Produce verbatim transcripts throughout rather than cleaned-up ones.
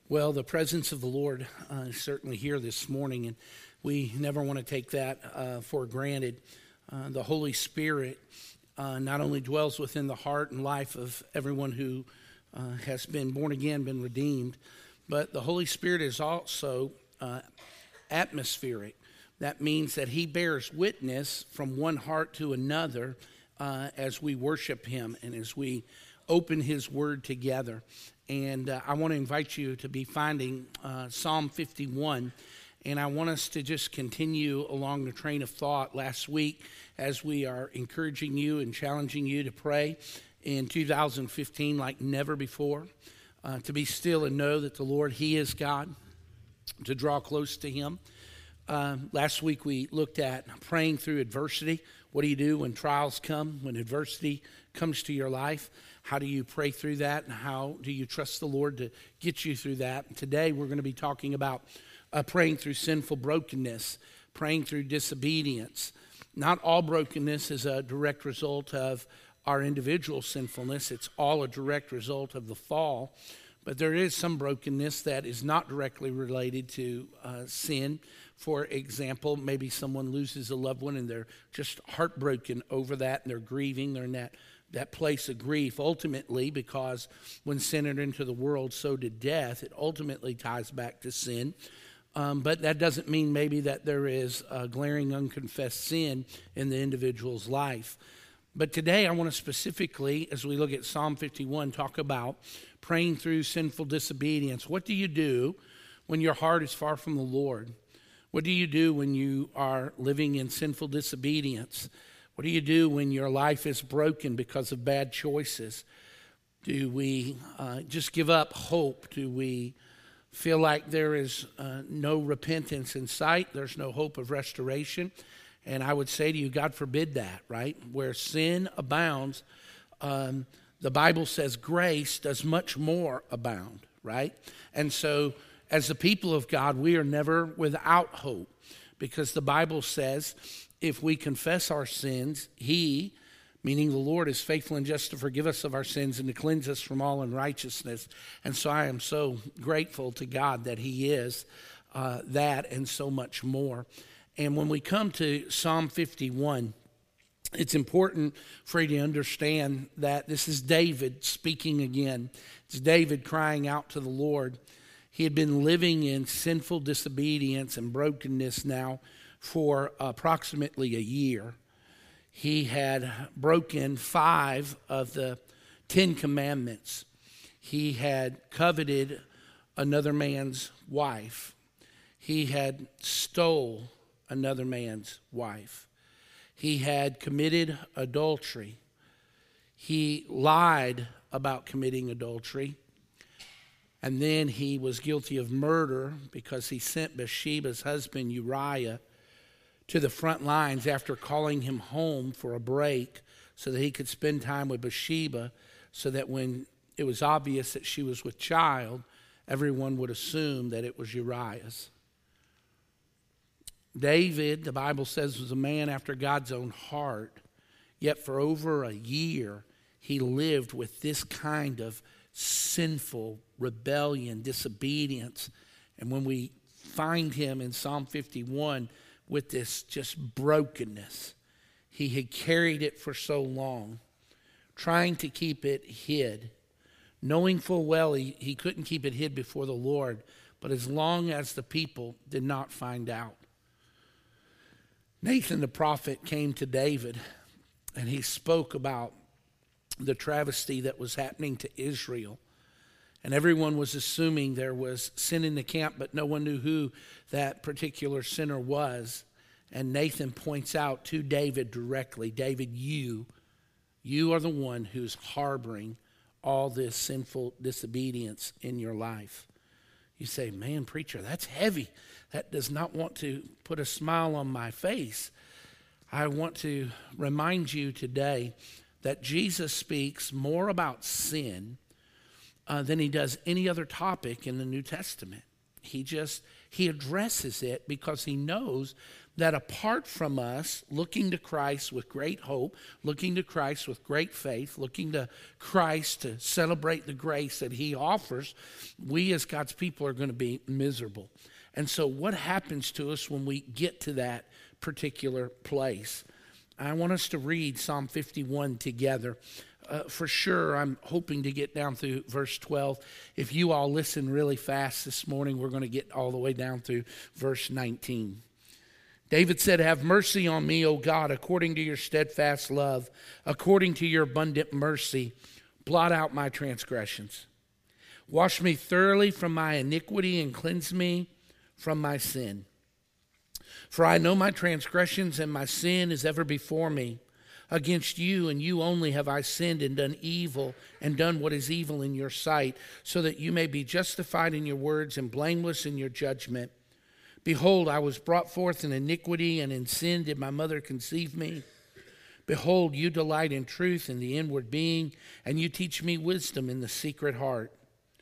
Well, the presence of the Lord uh, is certainly here this morning, and we never want to take that uh, for granted. Uh, the Holy Spirit uh, not only dwells within the heart and life of everyone who uh, has been born again, been redeemed, but the Holy Spirit is also uh, atmospheric. That means that he bears witness from one heart to another uh, as we worship him and as we open his word together. And uh, I want to invite you to be finding uh, Psalm fifty-one. And I want us to just continue along the train of thought last week as we are encouraging you and challenging you to pray in two thousand fifteen like never before. Uh, to be still and know that the Lord, he is God. To draw close to him. Uh, last week we looked at praying through adversity. What do you do when trials come, when adversity comes to your life? How do you pray through that, and how do you trust the Lord to get you through that? And today we're going to be talking about uh, praying through sinful brokenness, praying through disobedience. Not all brokenness is a direct result of our individual sinfulness. It's all a direct result of the fall. But there is some brokenness that is not directly related to uh, sin. For example, maybe someone loses a loved one and they're just heartbroken over that and they're grieving. They're in that, that place of grief. Ultimately, because when sin entered into the world, so did death. It ultimately ties back to sin. Um, but that doesn't mean maybe that there is a glaring unconfessed sin in the individual's life. But today I want to specifically, as we look at Psalm fifty-one, talk about praying through sinful disobedience. What do you do when your heart is far from the Lord? What do you do when you are living in sinful disobedience? What do you do when your life is broken because of bad choices? Do we uh, just give up hope? Do we feel like there is uh, no repentance in sight? There's no hope of restoration? And I would say to you, God forbid that, right? Where sin abounds, um, the Bible says grace does much more abound, right? And so as the people of God, we are never without hope, because the Bible says if we confess our sins, he, meaning the Lord, is faithful and just to forgive us of our sins and to cleanse us from all unrighteousness. And so I am so grateful to God that he is uh, that and so much more. And when we come to Psalm fifty-one, it's important for you to understand that this is David speaking again. It's David crying out to the Lord. He had been living in sinful disobedience and brokenness now for approximately a year. He had broken five of the Ten Commandments. He had coveted another man's wife. He had stole another man's wife. He had committed adultery. He lied about committing adultery. And then he was guilty of murder because he sent Bathsheba's husband Uriah to the front lines after calling him home for a break so that he could spend time with Bathsheba, so that when it was obvious that she was with child, everyone would assume that it was Uriah's. David, the Bible says, was a man after God's own heart, yet for over a year he lived with this kind of sinful rebellion, disobedience. And when we find him in Psalm fifty-one with this just brokenness, he had carried it for so long, trying to keep it hid, knowing full well he, he couldn't keep it hid before the Lord, but as long as the people did not find out. Nathan the prophet came to David, and he spoke about the travesty that was happening to Israel. And everyone was assuming there was sin in the camp, but no one knew who that particular sinner was. And Nathan points out to David directly, David, you, you are the one who's harboring all this sinful disobedience in your life. You say, man, preacher, that's heavy. That does not want to put a smile on my face. I want to remind you today that Jesus speaks more about sin uh, than he does any other topic in the New Testament. He just, He addresses it because he knows that apart from us looking to Christ with great hope, looking to Christ with great faith, looking to Christ to celebrate the grace that he offers, we as God's people are going to be miserable. And so what happens to us when we get to that particular place? I want us to read Psalm fifty-one together. Uh, for sure, I'm hoping to get down through verse twelve. If you all listen really fast this morning, we're going to get all the way down through verse nineteen. David said, "Have mercy on me, O God, according to your steadfast love, according to your abundant mercy. Blot out my transgressions. Wash me thoroughly from my iniquity and cleanse me from my sin. For I know my transgressions and my sin is ever before me. Against you and you only have I sinned and done evil and done what is evil in your sight, so that you may be justified in your words and blameless in your judgment. Behold, I was brought forth in iniquity, and in sin did my mother conceive me. Behold, you delight in truth in the inward being, and you teach me wisdom in the secret heart.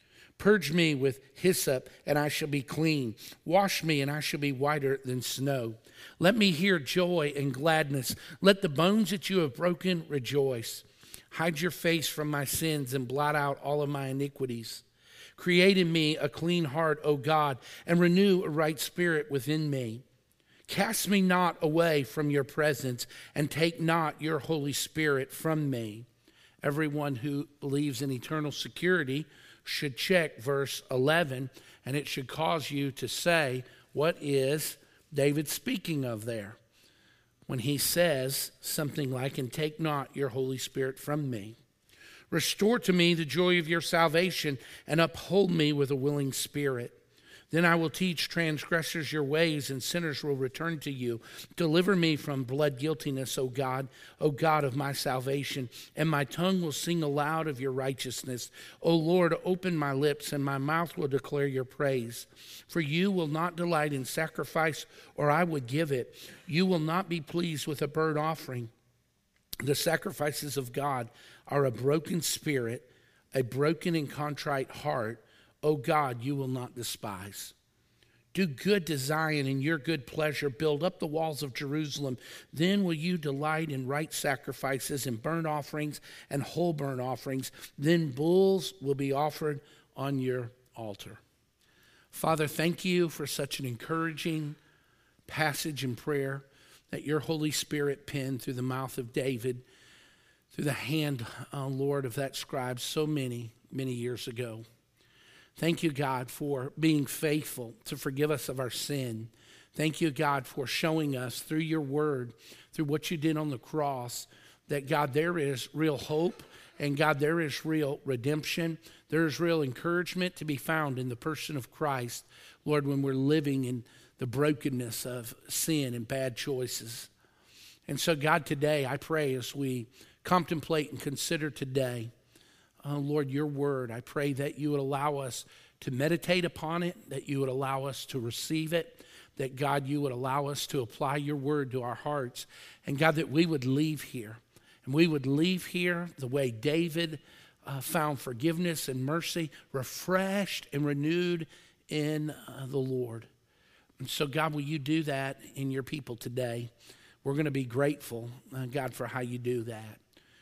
Purge me with hyssop, and I shall be clean. Wash me, and I shall be whiter than snow. Let me hear joy and gladness. Let the bones that you have broken rejoice. Hide your face from my sins and blot out all of my iniquities. Create in me a clean heart, O God, and renew a right spirit within me. Cast me not away from your presence, and take not your Holy Spirit from me." Everyone who believes in eternal security should check verse eleven, and it should cause you to say, what is David speaking of there when he says something like, "And take not your Holy Spirit from me"? Restore to me the joy of your salvation, and uphold me with a willing spirit. Then I will teach transgressors your ways, and sinners will return to you. Deliver me from blood guiltiness, O God, O God of my salvation, and my tongue will sing aloud of your righteousness. O Lord, open my lips, and my mouth will declare your praise. For you will not delight in sacrifice, or I would give it. You will not be pleased with a burnt offering. The sacrifices of God are a broken spirit, a broken and contrite heart. O God, you will not despise. Do good to Zion in your good pleasure. Build up the walls of Jerusalem. Then will you delight in right sacrifices and burnt offerings and whole burnt offerings. Then bulls will be offered on your altar. Father, thank you for such an encouraging passage in prayer that your Holy Spirit penned through the mouth of David, through the hand, uh, Lord, of that scribe so many, many years ago. Thank you, God, for being faithful to forgive us of our sin. Thank you, God, for showing us through your word, through what you did on the cross, that, God, there is real hope, and, God, there is real redemption. There is real encouragement to be found in the person of Christ, Lord, when we're living in the brokenness of sin and bad choices. And so, God, today I pray as we contemplate and consider today, uh, Lord, your word, I pray that you would allow us to meditate upon it, that you would allow us to receive it, that, God, you would allow us to apply your word to our hearts, and, God, that we would leave here, and we would leave here the way David uh, found forgiveness and mercy, refreshed and renewed in uh, the Lord. And so, God, will you do that in your people today? We're going to be grateful, uh, God, for how you do that.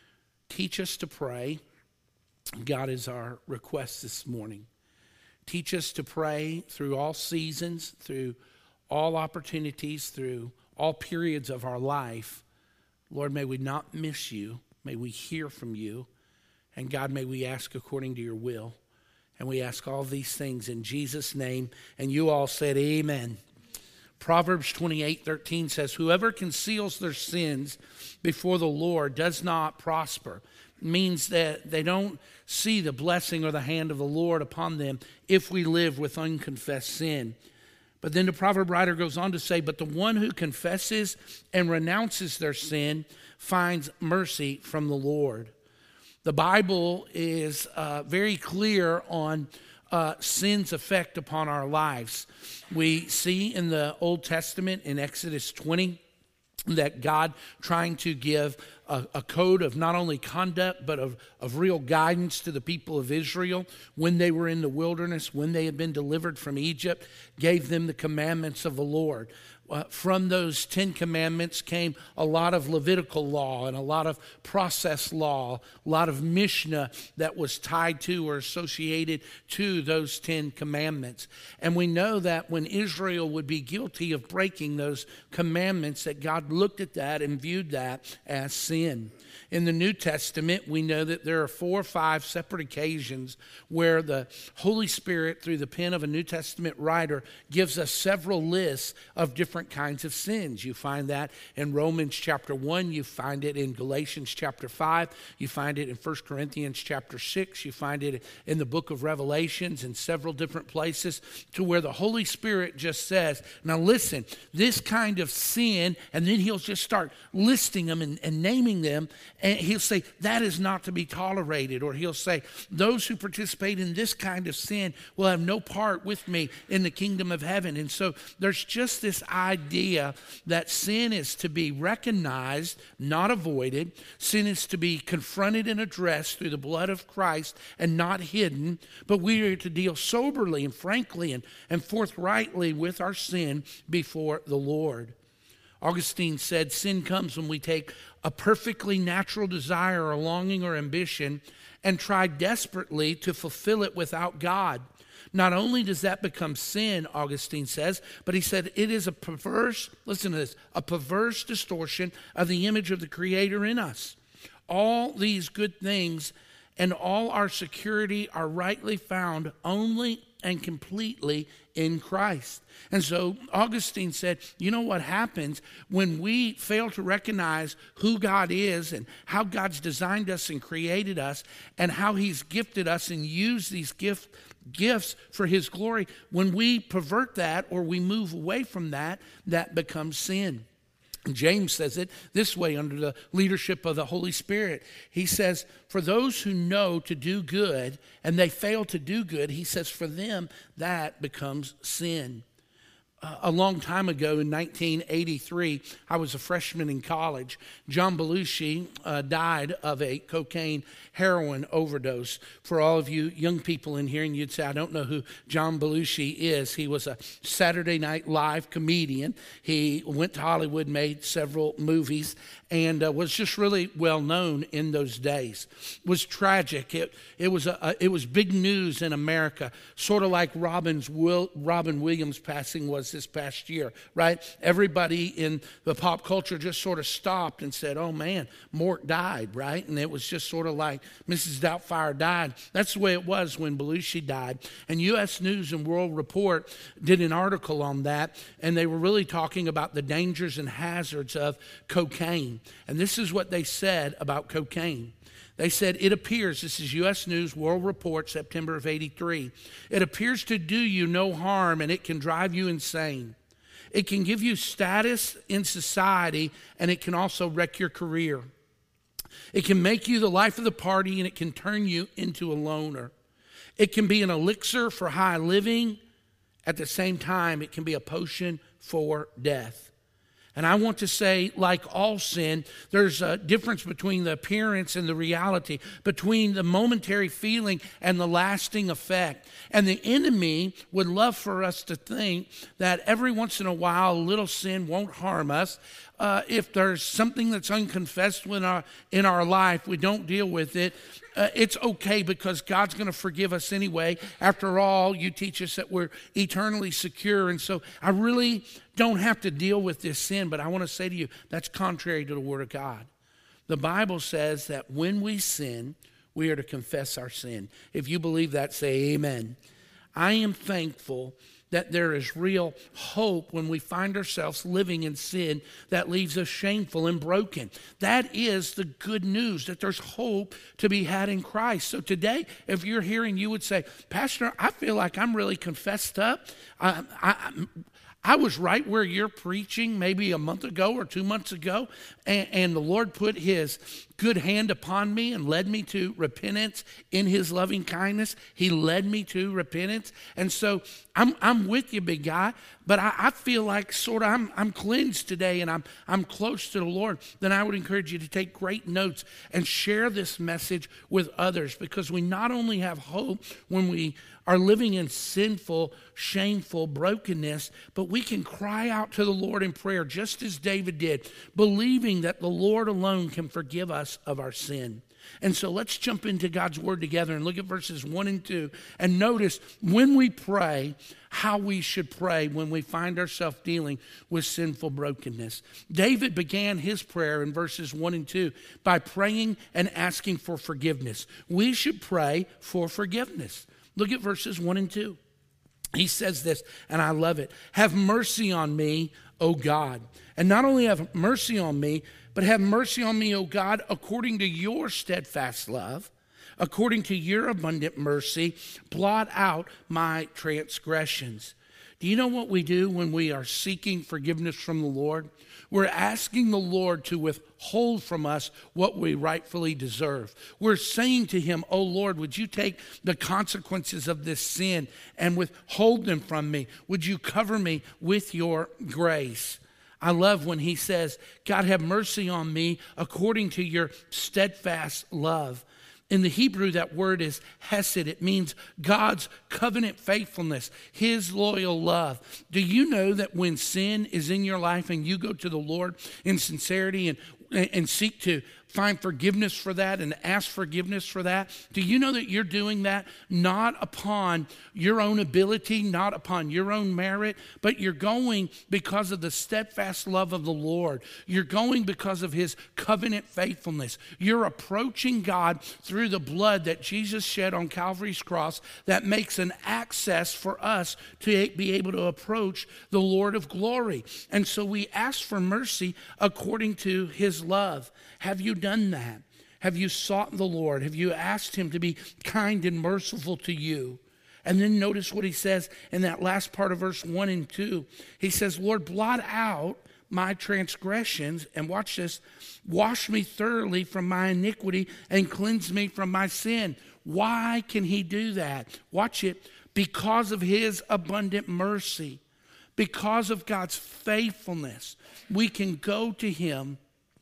Teach us to pray. God, is our request this morning. Teach us to pray through all seasons, through all opportunities, through all periods of our life. Lord, may we not miss you. May we hear from you. And God, may we ask according to your will. And we ask all these things in Jesus' name. And you all said amen. Proverbs twenty-eight thirteen says, "Whoever conceals their sins before the Lord does not prosper." It means that they don't see the blessing or the hand of the Lord upon them if we live with unconfessed sin. But then the proverb writer goes on to say, "But the one who confesses and renounces their sin finds mercy from the Lord." The Bible is uh, very clear on uh, sin's effect upon our lives. We see in the Old Testament in Exodus twenty that God, trying to give a, a code of not only conduct, but of, of real guidance to the people of Israel when they were in the wilderness, when they had been delivered from Egypt, gave them the commandments of the Lord. Uh, from those Ten Commandments came a lot of Levitical law and a lot of process law, a lot of Mishnah that was tied to or associated to those Ten Commandments. And we know that when Israel would be guilty of breaking those commandments, that God looked at that and viewed that as sin. In the New Testament, we know that there are four or five separate occasions where the Holy Spirit, through the pen of a New Testament writer, gives us several lists of different kinds of sins. You find that in Romans chapter one. You find it in Galatians chapter five. You find it in First Corinthians chapter six. You find it in the book of Revelations in several different places, to where the Holy Spirit just says, now listen, this kind of sin, and then he'll just start listing them and, and naming them. And he'll say, that is not to be tolerated. Or he'll say, those who participate in this kind of sin will have no part with me in the kingdom of heaven. And so there's just this idea that sin is to be recognized, not avoided. Sin is to be confronted and addressed through the blood of Christ and not hidden. But we are to deal soberly and frankly and, and forthrightly with our sin before the Lord. Augustine said, sin comes when we take a perfectly natural desire or longing or ambition and try desperately to fulfill it without God. Not only does that become sin, Augustine says, but he said it is a perverse, listen to this, a perverse distortion of the image of the Creator in us. All these good things and all our security are rightly found only and completely in Christ. And so Augustine said, you know what happens when we fail to recognize who God is and how God's designed us and created us and how he's gifted us and used these gift, gifts for his glory. When we pervert that or we move away from that, that becomes sin. James says it this way under the leadership of the Holy Spirit. He says, for those who know to do good and they fail to do good, he says, for them that becomes sin. Uh, a long time ago in nineteen eighty-three, I was a freshman in college. John Belushi uh, died of a cocaine heroin overdose. For all of you young people in here, and you'd say, I don't know who John Belushi is. He was a Saturday Night Live comedian. He went to Hollywood, made several movies, and uh, was just really well known in those days. It was tragic. It, it, was a, a, it was big news in America, sort of like Robin's Will, Robin Williams passing was this past year, right? Everybody in the pop culture just sort of stopped and said, oh man, Mort died, right? And it was just sort of like Missus Doubtfire died. That's the way it was when Belushi died. And U S News and World Report did an article on that, and they were really talking about the dangers and hazards of cocaine. And this is what they said about cocaine. They said, it appears, this is U S News World Report, September of eighty-three, it appears to do you no harm and it can drive you insane. It can give you status in society and it can also wreck your career. It can make you the life of the party and it can turn you into a loner. It can be an elixir for high living. At the same time, it can be a potion for death. And I want to say, like all sin, there's a difference between the appearance and the reality, between the momentary feeling and the lasting effect. And the enemy would love for us to think that every once in a while, a little sin won't harm us. Uh, if there's something that's unconfessed in our, in our life, we don't deal with it. Uh, it's okay because God's going to forgive us anyway. After all, you teach us that we're eternally secure. And so I really don't have to deal with this sin, but I want to say to you, that's contrary to the Word of God. The Bible says that when we sin, we are to confess our sin. If you believe that, say amen. I am thankful that there is real hope when we find ourselves living in sin that leaves us shameful and broken. That is the good news, that there's hope to be had in Christ. So today, if you're here and you would say, Pastor, I feel like I'm really confessed up. I, I, I was right where you're preaching maybe a month ago or two months ago, and, and the Lord put his good hand upon me and led me to repentance in his loving kindness. He led me to repentance. And so I'm I'm with you, big guy, but I, I feel like sort of I'm I'm cleansed today and I'm I'm close to the Lord. Then I would encourage you to take great notes and share this message with others, because we not only have hope when we are living in sinful, shameful brokenness, but we can cry out to the Lord in prayer, just as David did, believing that the Lord alone can forgive us of our sin. And so let's jump into God's word together and look at verses one and two and notice when we pray, how we should pray when we find ourselves dealing with sinful brokenness. David began his prayer in verses one and two by praying and asking for forgiveness. We should pray for forgiveness. Look at verses one and two. He says this, and I love it. Have mercy on me, O God. And not only have mercy on me, but have mercy on me, O God, according to your steadfast love, according to your abundant mercy, blot out my transgressions. Do you know what we do when we are seeking forgiveness from the Lord? We're asking the Lord to withhold from us what we rightfully deserve. We're saying to him, oh Lord, would you take the consequences of this sin and withhold them from me? Would you cover me with your grace? I love when he says, God, have mercy on me according to your steadfast love. In the Hebrew, that word is hesed. It means God's covenant faithfulness, his loyal love. Do you know that when sin is in your life and you go to the Lord in sincerity and, and seek to find forgiveness for that and ask forgiveness for that, do you know that you're doing that not upon your own ability, not upon your own merit, but you're going because of the steadfast love of the Lord. You're going because of his covenant faithfulness. You're approaching God through the blood that Jesus shed on Calvary's cross that makes an access for us to be able to approach the Lord of glory. And so we ask for mercy according to his love. Have you done that? Have you sought the Lord? Have you asked him to be kind and merciful to you? And then notice what he says in that last part of verse one and two. He says, Lord, blot out my transgressions, and watch this, wash me thoroughly from my iniquity and cleanse me from my sin. Why can he do that? Watch it. Because of his abundant mercy, because of God's faithfulness, we can go to him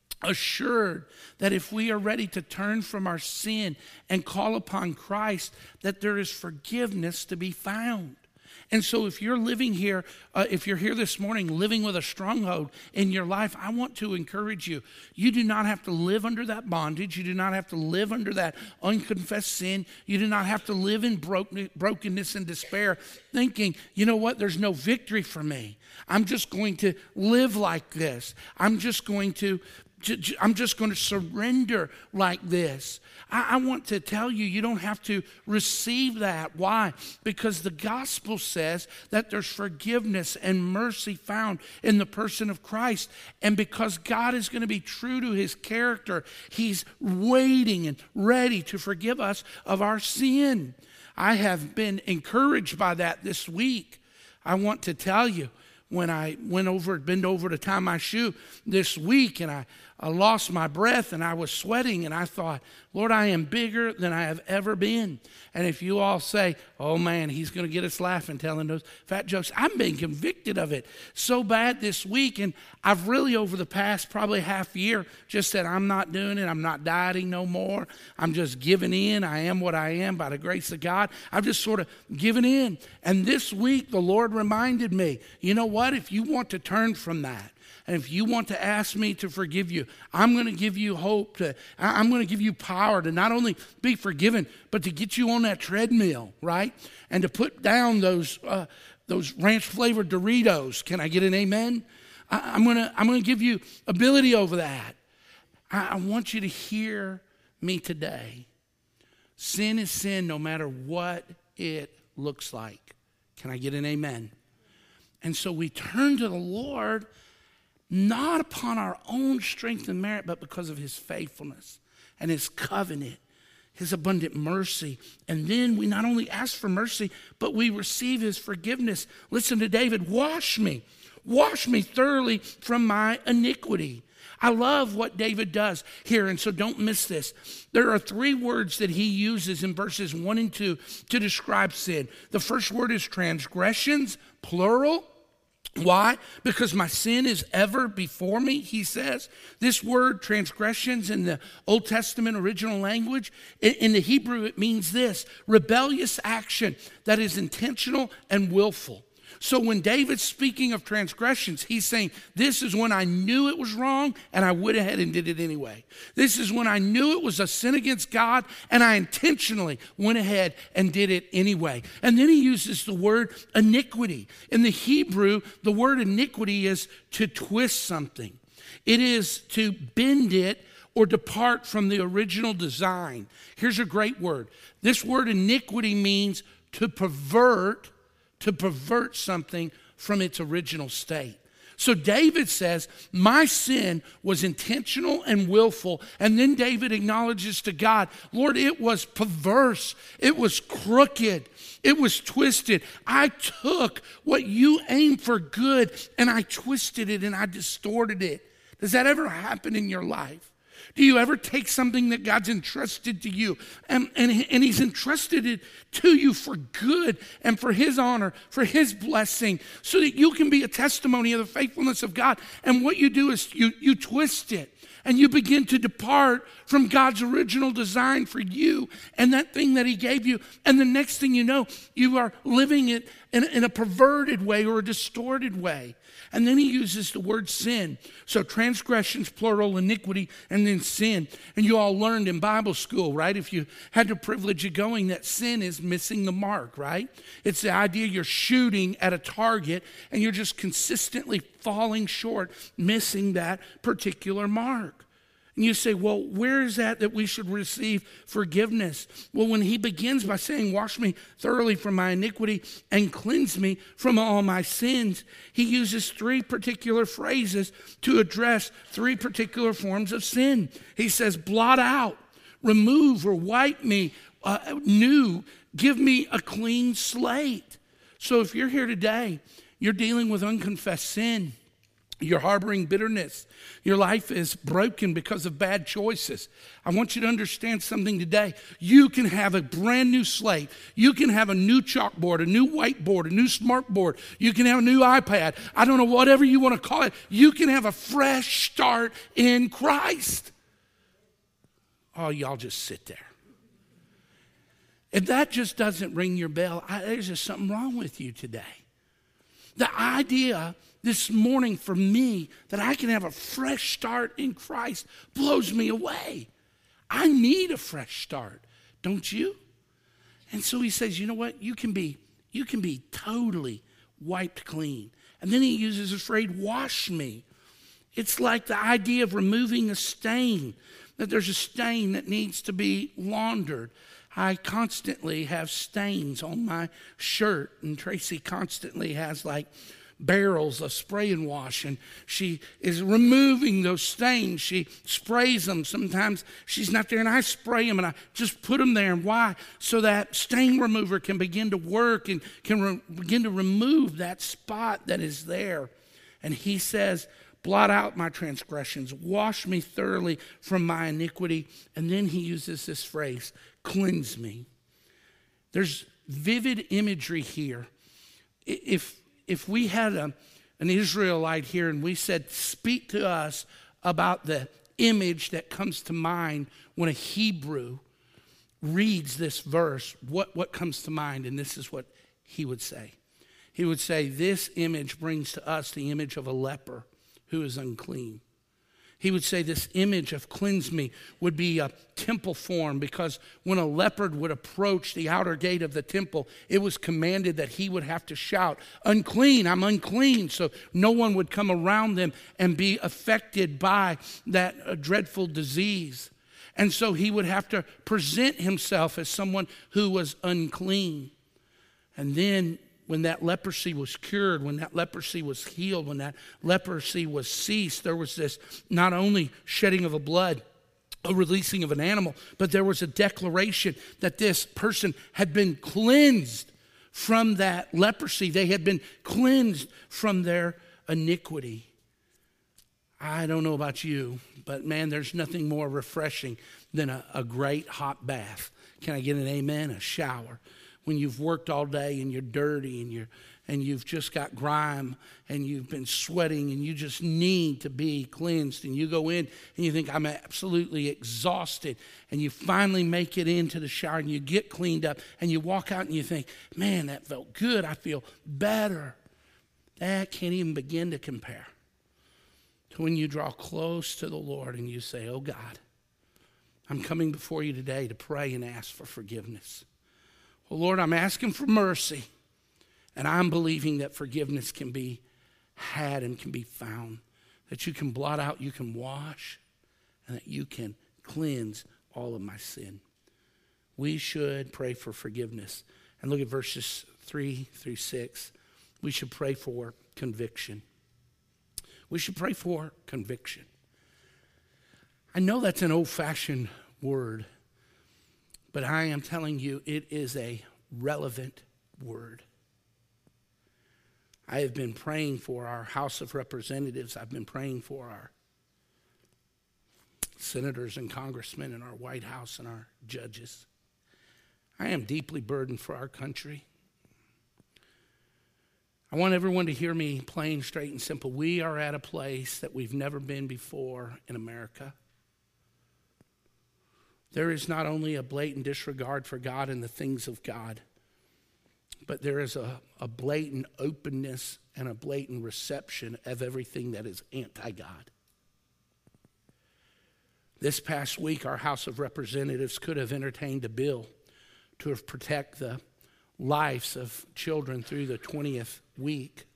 assured that if we are ready to turn from our sin and call upon Christ, that there is forgiveness to be found. And so if you're living here, uh, if you're here this morning living with a stronghold in your life, I want to encourage you. You do not have to live under that bondage. You do not have to live under that unconfessed sin. You do not have to live in broken, brokenness and despair, thinking, you know what, there's no victory for me. I'm just going to live like this. I'm just going to I'm just going to surrender like this. I, I want to tell you, you don't have to receive that. Why? Because the gospel says that there's forgiveness and mercy found in the person of Christ. And because God is going to be true to his character, he's waiting and ready to forgive us of our sin. I have been encouraged by that this week. I want to tell you, when I went over, bent over to tie my shoe this week, and I, I lost my breath and I was sweating, and I thought, Lord, I am bigger than I have ever been. And if you all say, oh man, he's going to get us laughing telling those fat jokes, I'm being convicted of it so bad this week. And I've really over the past probably half year just said, I'm not doing it. I'm not dieting no more. I'm just giving in. I am what I am by the grace of God. I've just sort of given in. And this week the Lord reminded me, you know what? If you want to turn from that, and if you want to ask me to forgive you, I'm going to give you hope. To, I'm going to give you power to not only be forgiven, but to get you on that treadmill, right? And to put down those uh, those ranch-flavored Doritos. Can I get an amen? I, I'm going to I'm going to give you ability over that. I, I want you to hear me today. Sin is sin no matter what it looks like. Can I get an amen? And so we turn to the Lord, not upon our own strength and merit, but because of his faithfulness and his covenant, his abundant mercy. And then we not only ask for mercy, but we receive his forgiveness. Listen to David, wash me, wash me thoroughly from my iniquity. I love what David does here, and so don't miss this. There are three words that he uses in verses one and two to describe sin. The first word is transgressions, plural. Why? Because my sin is ever before me, he says. This word transgressions in the Old Testament original language, in the Hebrew it means this: rebellious action that is intentional and willful. So when David's speaking of transgressions, he's saying, this is when I knew it was wrong and I went ahead and did it anyway. This is when I knew it was a sin against God and I intentionally went ahead and did it anyway. And then he uses the word iniquity. In the Hebrew, the word iniquity is to twist something. It is to bend it or depart from the original design. Here's a great word. This word iniquity means to pervert to pervert something from its original state. So David says, my sin was intentional and willful. And then David acknowledges to God, Lord, it was perverse. It was crooked. It was twisted. I took what you aimed for good and I twisted it and I distorted it. Does that ever happen in your life? Do you ever take something that God's entrusted to you and, and, and he's entrusted it to you for good and for his honor, for his blessing, so that you can be a testimony of the faithfulness of God? And what you do is you, you twist it and you begin to depart from God's original design for you and that thing that he gave you. And the next thing you know, you are living it in, in a perverted way or a distorted way. And then he uses the word sin. So transgressions, plural, iniquity, and then sin. And you all learned in Bible school, right? If you had the privilege of going, that sin is missing the mark, right? It's the idea you're shooting at a target and you're just consistently falling short, missing that particular mark. And you say, well, where is that that we should receive forgiveness? Well, when he begins by saying, wash me thoroughly from my iniquity and cleanse me from all my sins, he uses three particular phrases to address three particular forms of sin. He says, blot out, remove or wipe me uh, new, give me a clean slate. So if you're here today, you're dealing with unconfessed sin, you're harboring bitterness, your life is broken because of bad choices, I want you to understand something today. You can have a brand new slate. You can have a new chalkboard, a new whiteboard, a new smartboard. You can have a new iPad. I don't know, whatever you want to call it. You can have a fresh start in Christ. Oh, y'all just sit there. If that just doesn't ring your bell, I, there's just something wrong with you today. The idea this morning for me that I can have a fresh start in Christ blows me away. I need a fresh start, don't you? And so he says, you know what? You can be, you can be totally wiped clean. And then he uses the phrase, wash me. It's like the idea of removing a stain, that there's a stain that needs to be laundered. I constantly have stains on my shirt, and Tracy constantly has like barrels of spray and wash, and she is removing those stains. She sprays them. Sometimes she's not there and I spray them and I just put them there. And why? So that stain remover can begin to work and can re- begin to remove that spot that is there. And he says, blot out my transgressions, wash me thoroughly from my iniquity. And then he uses this phrase, cleanse me. There's vivid imagery here. If If we had a, an Israelite here and we said, speak to us about the image that comes to mind when a Hebrew reads this verse, what, what comes to mind? And this is what he would say. He would say, this image brings to us the image of a leper who is unclean. He would say this image of cleanse me would be a temple form, because when a leopard would approach the outer gate of the temple, it was commanded that he would have to shout, unclean, I'm unclean, so no one would come around them and be affected by that uh, dreadful disease. And so he would have to present himself as someone who was unclean. And then when that leprosy was cured, when that leprosy was healed, when that leprosy was ceased, there was this not only shedding of a blood, a releasing of an animal, but there was a declaration that this person had been cleansed from that leprosy. They had been cleansed from their iniquity. I don't know about you, but man, there's nothing more refreshing than a, a great hot bath. Can I get an amen? A shower. When you've worked all day and you're dirty and you're and you've just got grime and you've been sweating and you just need to be cleansed, and you go in and you think, I'm absolutely exhausted, and you finally make it into the shower and you get cleaned up and you walk out and you think, man, that felt good. I feel better. That can't even begin to compare to when you draw close to the Lord and you say, oh God, I'm coming before you today to pray and ask for forgiveness. Well, Lord, I'm asking for mercy. And I'm believing that forgiveness can be had and can be found, that you can blot out, you can wash, and that you can cleanse all of my sin. We should pray for forgiveness. And look at verses three through six. We should pray for conviction. We should pray for conviction. I know that's an old-fashioned word, but I am telling you it is a relevant word. I have been praying for our House of Representatives. I've been praying for our senators and congressmen in our White House and our judges. I am deeply burdened for our country. I want everyone to hear me plain, straight, and simple. We are at a place that we've never been before in America. There is not only a blatant disregard for God and the things of God, but there is a, a blatant openness and a blatant reception of everything that is anti-God. This past week, our House of Representatives could have entertained a bill to have protect the lives of children through the twentieth week.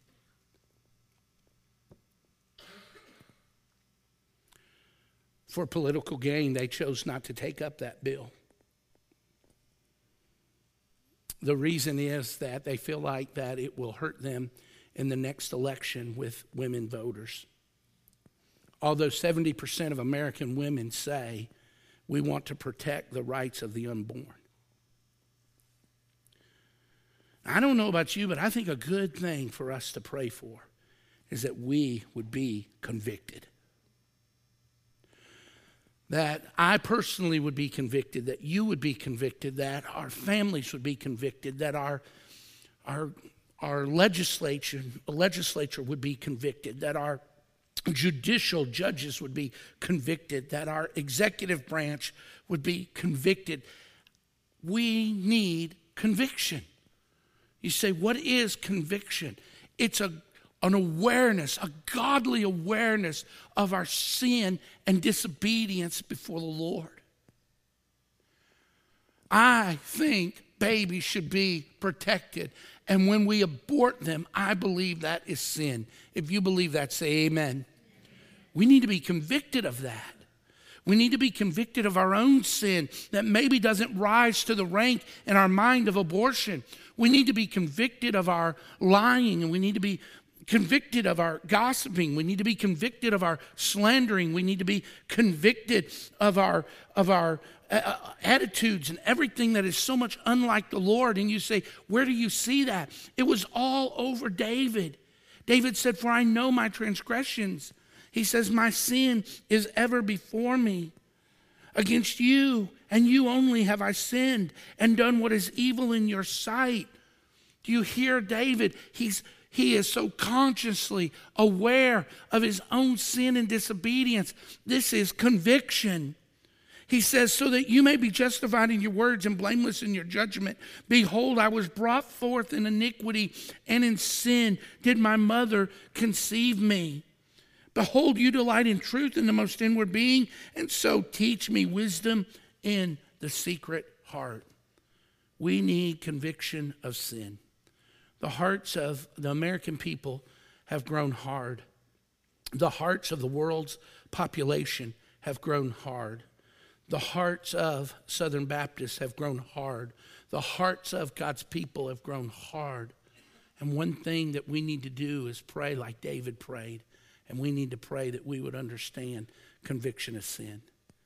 For political gain, they chose not to take up that bill. The reason is that they feel like that it will hurt them in the next election with women voters. Although seventy percent of American women say we want to protect the rights of the unborn. I don't know about you, but I think a good thing for us to pray for is that we would be convicted. That I personally would be convicted, that you would be convicted, that our families would be convicted, that our our our legislature legislature would be convicted, that our judicial judges would be convicted, that our executive branch would be convicted. We need conviction. You say, what is conviction? It's a an awareness, a godly awareness of our sin and disobedience before the Lord. I think babies should be protected. And when we abort them, I believe that is sin. If you believe that, say amen. We need to be convicted of that. We need to be convicted of our own sin that maybe doesn't rise to the rank in our mind of abortion. We need to be convicted of our lying, and we need to be convicted of our gossiping. We need to be convicted of our slandering. We need to be convicted of our of our uh, attitudes and everything that is so much unlike the Lord. And you say, where do you see that? It was all over David. David said, for I know my transgressions. He says, my sin is ever before me. Against you and you only have I sinned and done what is evil in your sight. Do you hear David? He's He is so consciously aware of his own sin and disobedience. This is conviction. He says, so that you may be justified in your words and blameless in your judgment. Behold, I was brought forth in iniquity, and in sin did my mother conceive me. Behold, you delight in truth in the most inward being, and so teach me wisdom in the secret heart. We need conviction of sin. The hearts of the American people have grown hard. The hearts of the world's population have grown hard. The hearts of Southern Baptists have grown hard. The hearts of God's people have grown hard. And one thing that we need to do is pray like David prayed. And we need to pray that we would understand conviction of sin.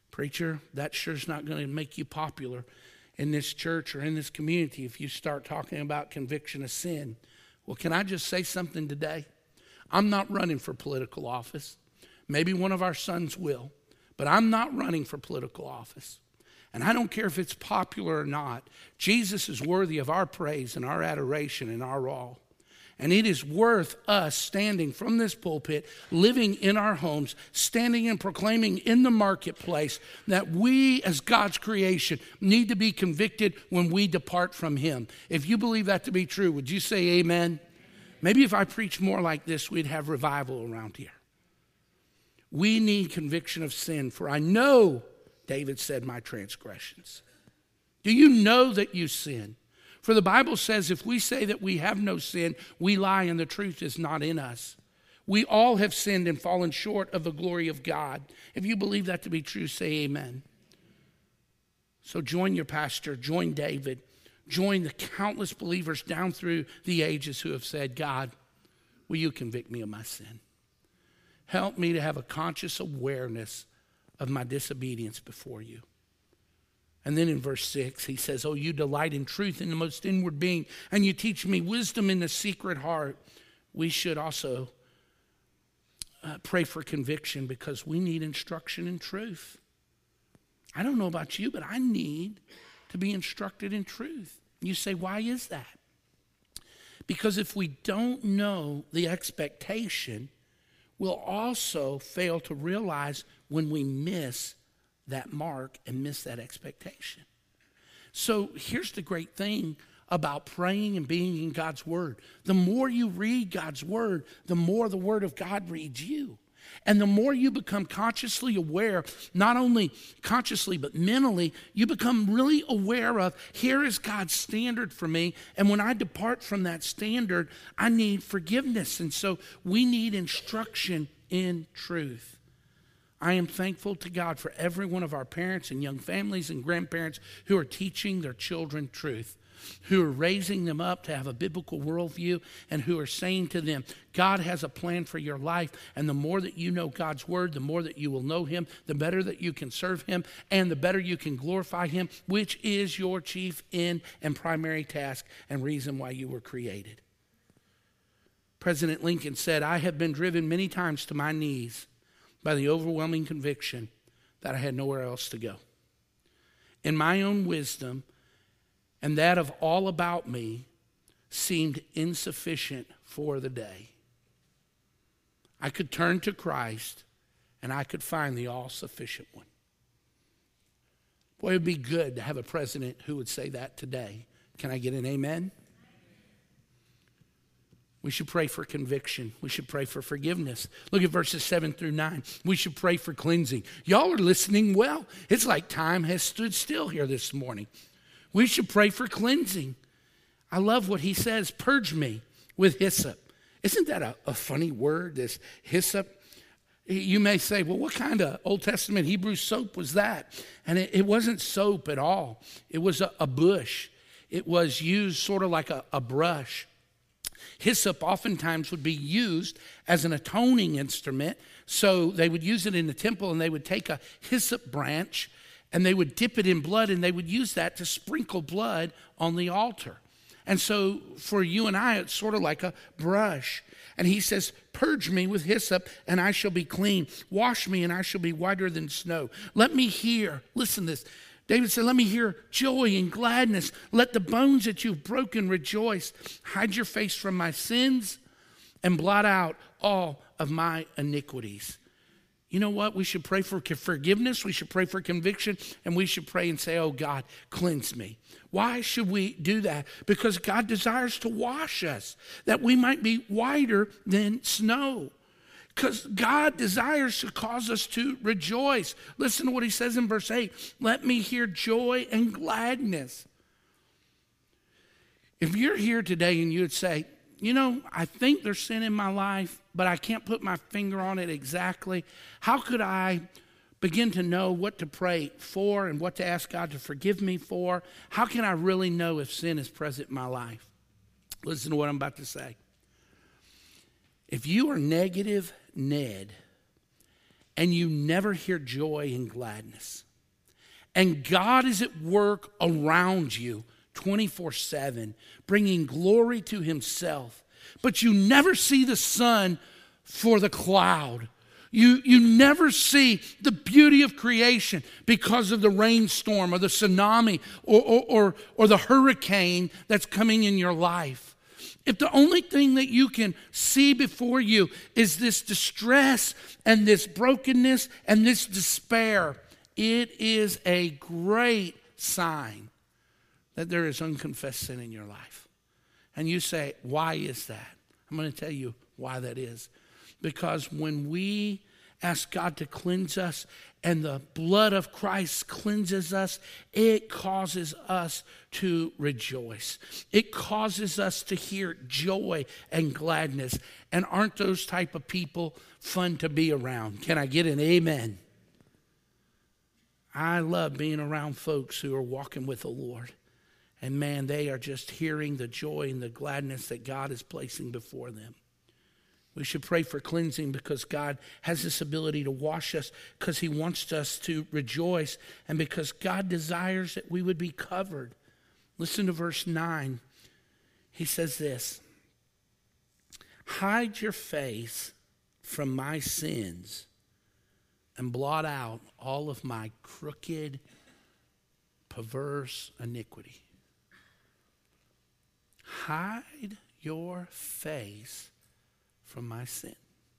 Preacher, that sure's not going to make you popular in this church or in this community if you start talking about conviction of sin. Well, can I just say something today? I'm not running for political office. Maybe one of our sons will, but I'm not running for political office. And I don't care if it's popular or not. Jesus is worthy of our praise and our adoration and our all. And it is worth us standing from this pulpit, living in our homes, standing and proclaiming in the marketplace that we as God's creation need to be convicted when we depart from him. If you believe that to be true, would you say amen? Maybe if I preach more like this, we'd have revival around here. We need conviction of sin, for I know, David said, my transgressions. Do you know that you sin? For the Bible says if we say that we have no sin, we lie and the truth is not in us. We all have sinned and fallen short of the glory of God. If you believe that to be true, say amen. So join your pastor, join David, join the countless believers down through the ages who have said, God, will you convict me of my sin? Help me to have a conscious awareness of my disobedience before you. And then in verse six, he says, oh, you delight in truth in the most inward being, and you teach me wisdom in the secret heart. We should also uh, pray for conviction because we need instruction in truth. I don't know about you, but I need to be instructed in truth. You say, why is that? Because if we don't know the expectation, we'll also fail to realize when we miss that mark and miss that expectation. So here's the great thing about praying and being in God's word. The more you read God's word, the more the word of God reads you. And the more you become consciously aware, not only consciously but mentally, you become really aware of, here is God's standard for me. And when I depart from that standard, I need forgiveness. And so we need instruction in truth. I am thankful to God for every one of our parents and young families and grandparents who are teaching their children truth, who are raising them up to have a biblical worldview, and who are saying to them, God has a plan for your life, and the more that you know God's word, the more that you will know him, the better that you can serve him, and the better you can glorify him, which is your chief end and primary task and reason why you were created. President Lincoln said, I have been driven many times to my knees by the overwhelming conviction that I had nowhere else to go. In my own wisdom, and that of all about me, seemed insufficient for the day. I could turn to Christ, and I could find the all-sufficient one. Boy, it would be good to have a president who would say that today. Can I get an amen? We should pray for conviction. We should pray for forgiveness. Look at verses seven through nine. We should pray for cleansing. Y'all are listening well. It's like time has stood still here this morning. We should pray for cleansing. I love what he says, purge me with hyssop. Isn't that a, a funny word, this hyssop? You may say, well, what kind of Old Testament Hebrew soap was that? And it, it wasn't soap at all. It was a, a bush. It was used sort of like a, a brush. Hyssop oftentimes would be used as an atoning instrument. So they would use it in the temple, and they would take a hyssop branch and they would dip it in blood, and they would use that to sprinkle blood on the altar. And so for you and I, it's sort of like a brush. And he says, purge me with hyssop, and I shall be clean. Wash me, and I shall be whiter than snow. Let me hear, listen to this. David said, let me hear joy and gladness. Let the bones that you've broken rejoice. Hide your face from my sins and blot out all of my iniquities. You know what? We should pray for forgiveness. We should pray for conviction. And we should pray and say, oh, God, cleanse me. Why should we do that? Because God desires to wash us, that we might be whiter than snow. Because God desires to cause us to rejoice. Listen to what he says in verse eight. Let me hear joy and gladness. If you're here today and you would say, you know, I think there's sin in my life, but I can't put my finger on it exactly. How could I begin to know what to pray for and what to ask God to forgive me for? How can I really know if sin is present in my life? Listen to what I'm about to say. If you are negative Ned and you never hear joy and gladness. And God is at work around you twenty-four seven, bringing glory to himself. But you never see the sun for the cloud. You, you never see the beauty of creation because of the rainstorm or the tsunami or, or, or, or the hurricane that's coming in your life. If the only thing that you can see before you is this distress and this brokenness and this despair, it is a great sign that there is unconfessed sin in your life. And you say, why is that? I'm going to tell you why that is. Because when we ask God to cleanse us and the blood of Christ cleanses us, it causes us to rejoice. It causes us to hear joy and gladness. And aren't those type of people fun to be around? Can I get an amen? I love being around folks who are walking with the Lord. And man, they are just hearing the joy and the gladness that God is placing before them. We should pray for cleansing because God has this ability to wash us because he wants us to rejoice and because God desires that we would be covered. Listen to verse nine. He says this, hide your face from my sins and blot out all of my crooked, perverse iniquity. Hide your face from my sin.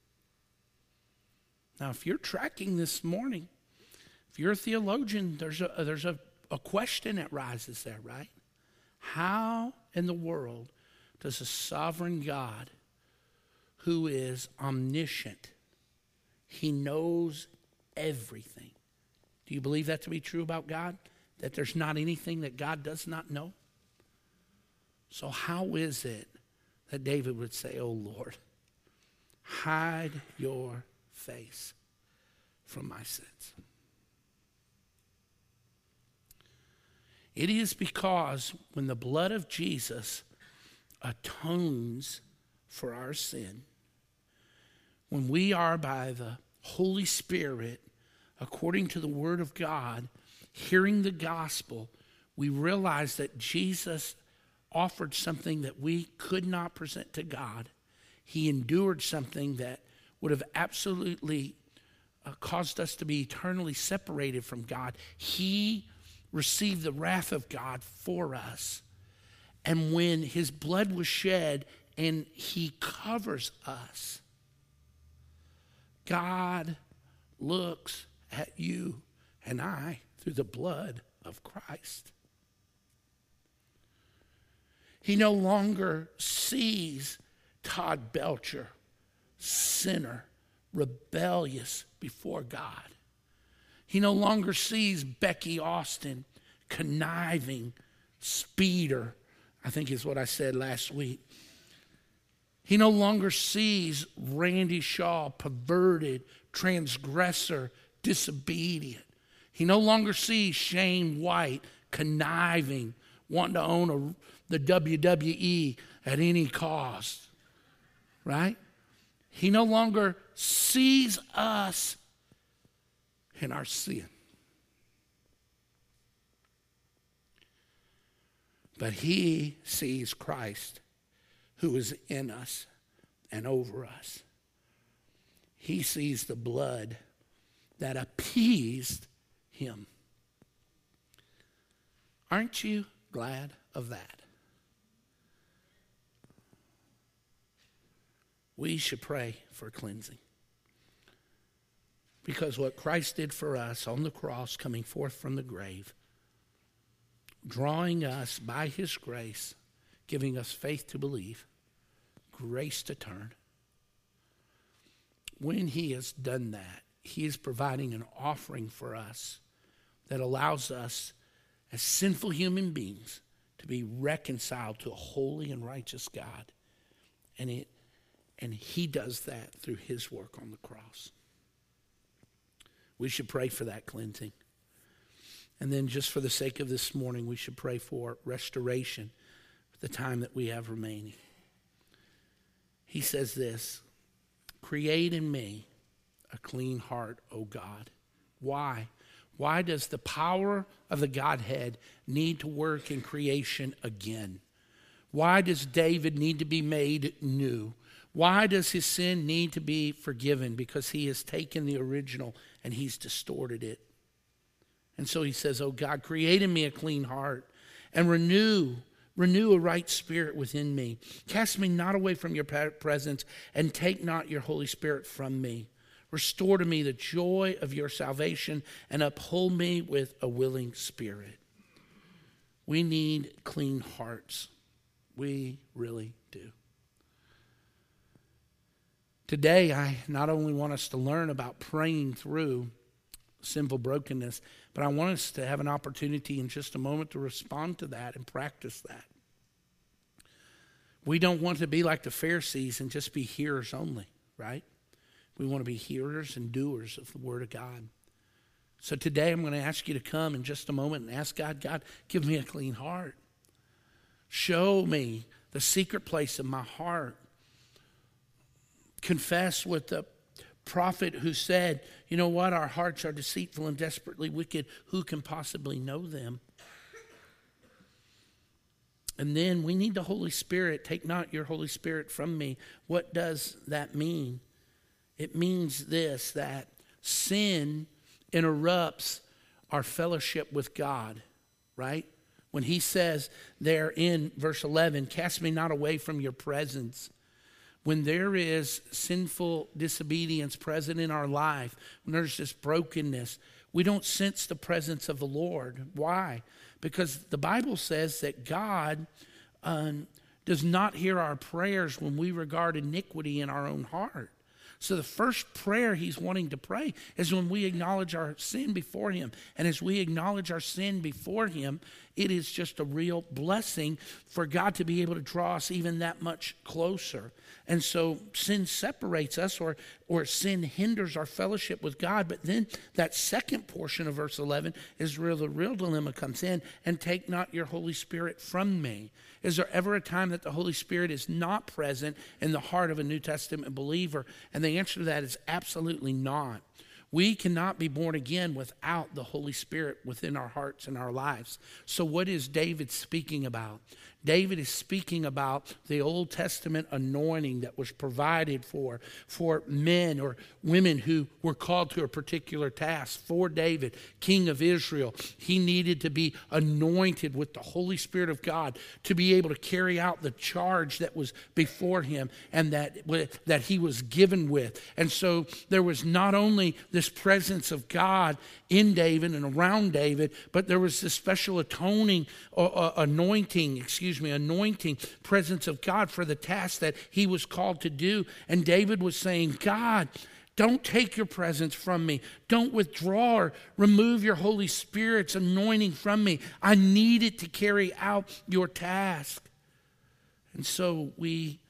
Now, if you're tracking this morning, if you're a theologian, there's a there's a, a question that rises there, right? How in the world does a sovereign God who is omniscient, he knows everything. Do you believe that to be true about God? That there's not anything that God does not know? So how is it that David would say, oh Lord, hide your face from my sins? It is because when the blood of Jesus atones for our sin, when we are by the Holy Spirit, according to the Word of God, hearing the gospel, we realize that Jesus offered something that we could not present to God. He endured something that would have absolutely uh, caused us to be eternally separated from God. He received the wrath of God for us. And when his blood was shed and he covers us, God looks at you and I through the blood of Christ. He no longer sees Todd Belcher, sinner, rebellious before God. He no longer sees Becky Austin, conniving, speeder, I think is what I said last week. He no longer sees Randy Shaw, perverted, transgressor, disobedient. He no longer sees Shane White, conniving, wanting to own a, the W W E at any cost. Right? He no longer sees us in our sin. But he sees Christ who is in us and over us. He sees the blood that appeased him. Aren't you glad of that? We should pray for cleansing. Because what Christ did for us on the cross, coming forth from the grave, drawing us by his grace, giving us faith to believe, grace to turn. When he has done that, he is providing an offering for us that allows us as sinful human beings to be reconciled to a holy and righteous God. And it And he does that through his work on the cross. We should pray for that cleansing. And then just for the sake of this morning, we should pray for restoration for the time that we have remaining. He says this, create in me a clean heart, O God. Why? Why does the power of the Godhead need to work in creation again? Why does David need to be made new? Why does his sin need to be forgiven? Because he has taken the original and he's distorted it. And so he says, oh God, create in me a clean heart and renew, renew a right spirit within me. Cast me not away from your presence and take not your Holy Spirit from me. Restore to me the joy of your salvation and uphold me with a willing spirit. We need clean hearts. We really do. Today, I not only want us to learn about praying through sinful brokenness, but I want us to have an opportunity in just a moment to respond to that and practice that. We don't want to be like the Pharisees and just be hearers only, right? We want to be hearers and doers of the Word of God. So today I'm going to ask you to come in just a moment and ask God, God, give me a clean heart. Show me the secret place of my heart. Confess with the prophet who said, you know what, our hearts are deceitful and desperately wicked. Who can possibly know them? And then we need the Holy Spirit. Take not your Holy Spirit from me. What does that mean? It means this, that sin interrupts our fellowship with God, right? When he says there in verse eleven, cast me not away from your presence. When there is sinful disobedience present in our life, when there's this brokenness, we don't sense the presence of the Lord. Why? Because the Bible says that God um, does not hear our prayers when we regard iniquity in our own heart. So the first prayer he's wanting to pray is when we acknowledge our sin before him. And as we acknowledge our sin before him, it is just a real blessing for God to be able to draw us even that much closer. And so sin separates us, or, or sin hinders our fellowship with God. But then that second portion of verse eleven is where the real dilemma comes in. And take not your Holy Spirit from me. Is there ever a time that the Holy Spirit is not present in the heart of a New Testament believer? And the answer to that is absolutely not. We cannot be born again without the Holy Spirit within our hearts and our lives. So what is David speaking about? David is speaking about the Old Testament anointing that was provided for, for men or women who were called to a particular task. For David, king of Israel, he needed to be anointed with the Holy Spirit of God to be able to carry out the charge that was before him and that, that he was given with. And so there was not only this presence of God in David and around David, but there was this special atoning, uh, anointing, excuse me, anointing presence of God for the task that he was called to do. And David was saying, God, don't take your presence from me. Don't withdraw or remove your Holy Spirit's anointing from me. I need it to carry out your task. And so we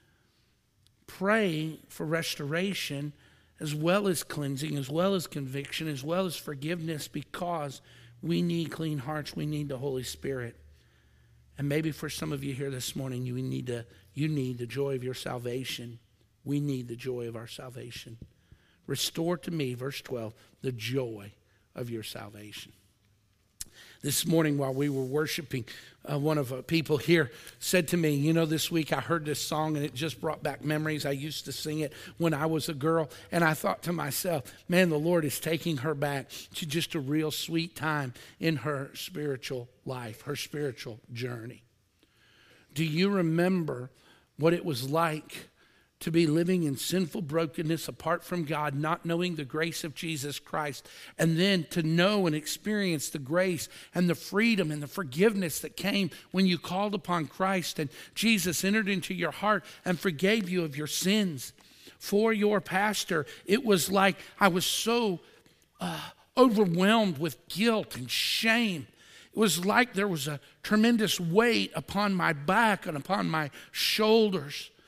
pray for restoration as well as cleansing, as well as conviction, as well as forgiveness, because we need clean hearts. We need the Holy Spirit. And maybe for some of you here this morning, you need to, you need the joy of your salvation. We need the joy of our salvation. Restore to me, verse twelve, the joy of your salvation. This morning while we were worshiping, uh, one of the people here said to me, you know, this week I heard this song and it just brought back memories. I used to sing it when I was a girl. And I thought to myself, man, the Lord is taking her back to just a real sweet time in her spiritual life, her spiritual journey. Do you remember what it was like to be living in sinful brokenness apart from God, not knowing the grace of Jesus Christ, and then to know and experience the grace and the freedom and the forgiveness that came when you called upon Christ and Jesus entered into your heart and forgave you of your sins? For your pastor, it was like I was so uh, overwhelmed with guilt and shame. It was like there was a tremendous weight upon my back and upon my shoulders.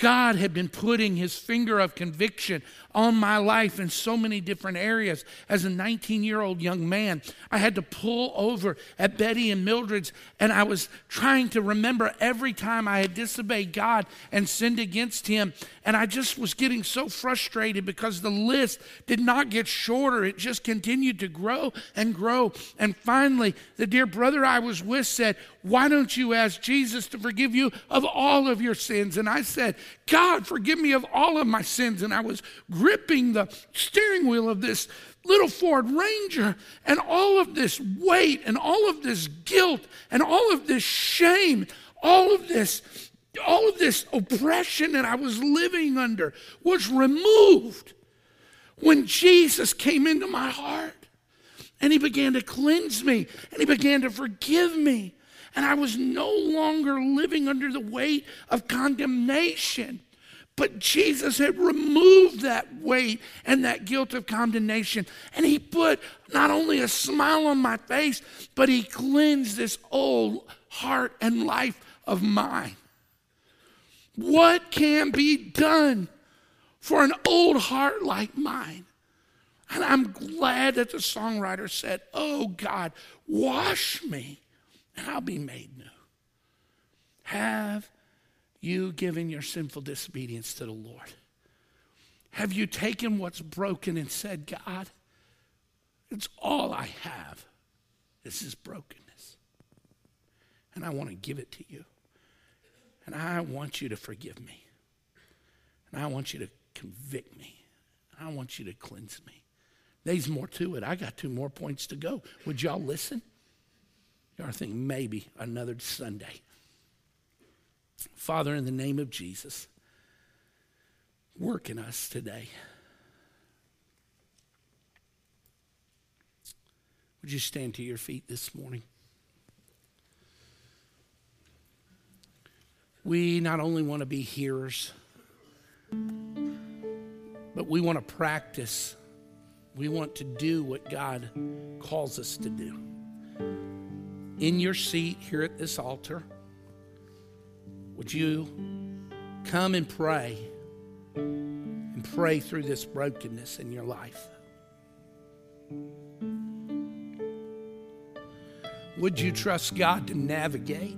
God had been putting his finger of conviction on my life in so many different areas. As a nineteen-year-old young man, I had to pull over at Betty and Mildred's, and I was trying to remember every time I had disobeyed God and sinned against him. And I just was getting so frustrated because the list did not get shorter. It just continued to grow and grow. And finally, the dear brother I was with said, "Why don't you ask Jesus to forgive you of all of your sins?" And I said, "God, forgive me of all of my sins." And I was gripping the steering wheel of this little Ford Ranger, and all of this weight and all of this guilt and all of this shame, all of this, all of this oppression that I was living under was removed when Jesus came into my heart, and he began to cleanse me, and he began to forgive me. And I was no longer living under the weight of condemnation. But Jesus had removed that weight and that guilt of condemnation. And he put not only a smile on my face, but he cleansed this old heart and life of mine. What can be done for an old heart like mine? And I'm glad that the songwriter said, "Oh God, wash me, and I'll be made new." Have you given your sinful disobedience to the Lord? Have you taken what's broken and said, "God, it's all I have. This is brokenness. And I want to give it to you. And I want you to forgive me. And I want you to convict me. And I want you to cleanse me." There's more to it. I got two more points to go. Would y'all listen? Y'all think maybe another Sunday. Father, in the name of Jesus, work in us today. Would you stand to your feet this morning? We not only want to be hearers, but we want to practice. We want to do what God calls us to do. In your seat here at this altar, would you come and pray and pray through this brokenness in your life? Would you trust God to navigate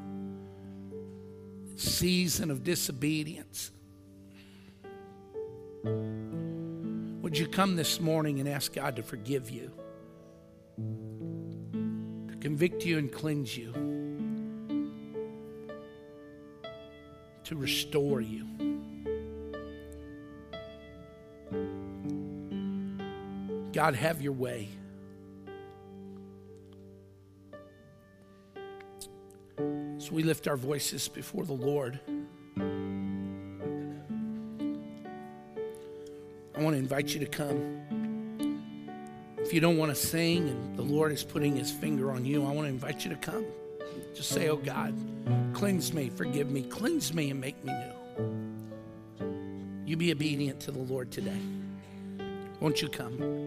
the season of disobedience? Would you come this morning and ask God to forgive you, to convict you and cleanse you, to restore you? God, have your way. As we lift our voices before the Lord, I want to invite you to come. If you don't want to sing and the Lord is putting his finger on you, I want to invite you to come. Just say, "Oh God, cleanse me, forgive me, cleanse me and make me new." You be obedient to the Lord today. Won't you come?